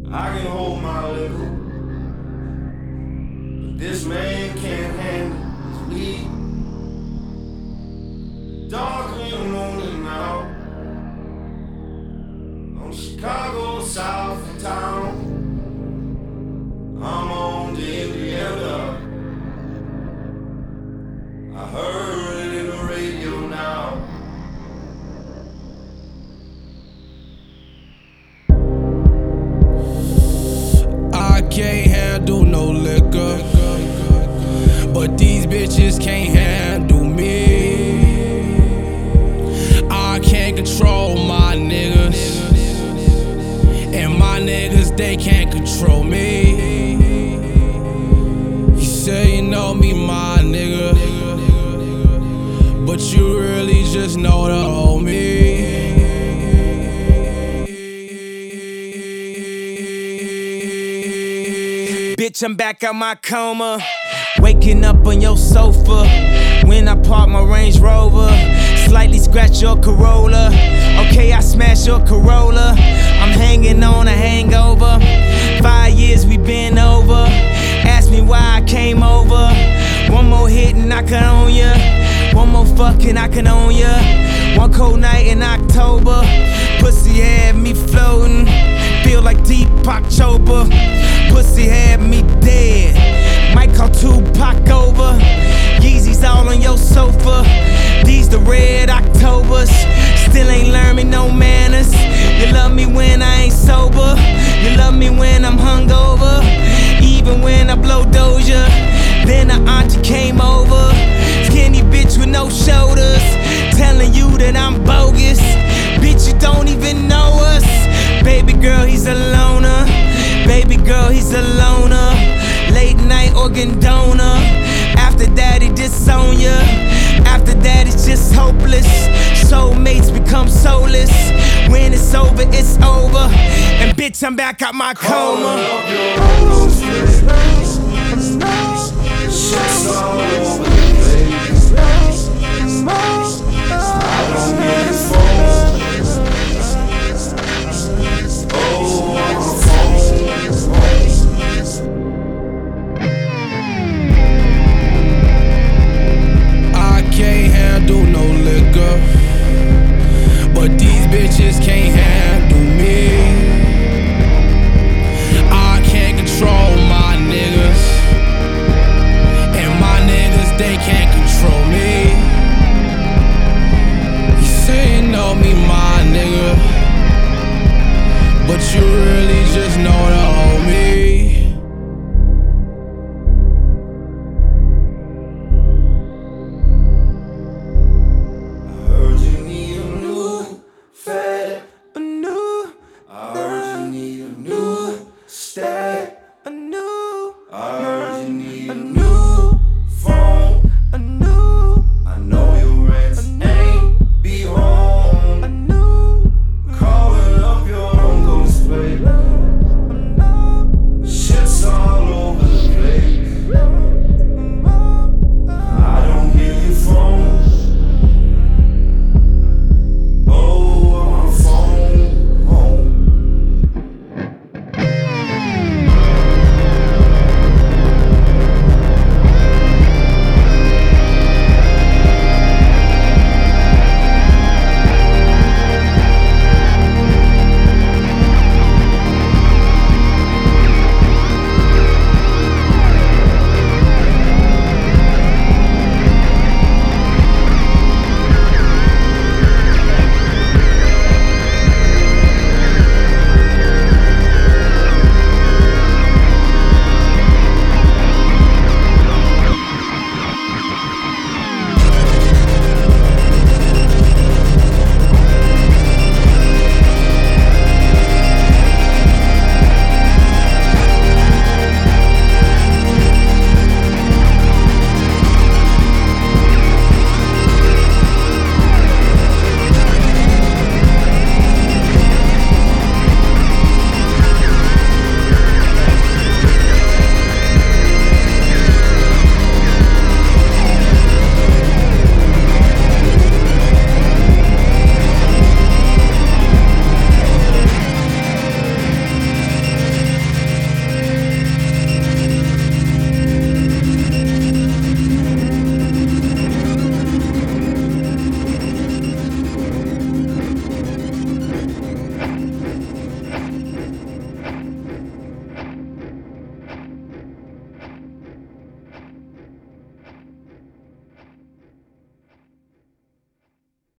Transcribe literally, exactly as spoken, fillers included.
I can hold my liquor, but this man can't handle his weed. Dark in the morning now, on Chicago south of town. I'm on the Indiana. I heard it in the radio now. I can't handle no liquor, but these bitches can't handle me. I can't control my niggas, and my niggas, they can't control me. You say you know me, my nigga, but you really just know the old me. Bitch, I'm back out my coma, waking up on your sofa. When I park my Range Rover, slightly scratch your Corolla. Okay, I smash your Corolla. I'm hanging on a hangover. Five years we been over. Ask me why I came over. One more hit and I can own ya. One more fucking I can own ya. One cold night in October, pussy had me floating. Feel like Deepak Chopra. Pussy had me dead. Might call Tupac over. Yeezys all on your sofa. These the red Octobers. Still ain't learned me no manners. You love me when I ain't sober. You love me when I'm hungover. Even when I blow Doja. Then the auntie came over. Skinny bitch with no shoulders, telling you that I'm bogus. Bitch, you don't even know us. Baby girl, he's a loner. Baby girl, he's a loner. Late night organ donor. After that, he disown ya. After that, it's just hopeless. Soulmates become soulless. When it's over, it's over. And bitch, I'm back out my coma. Shit's all over.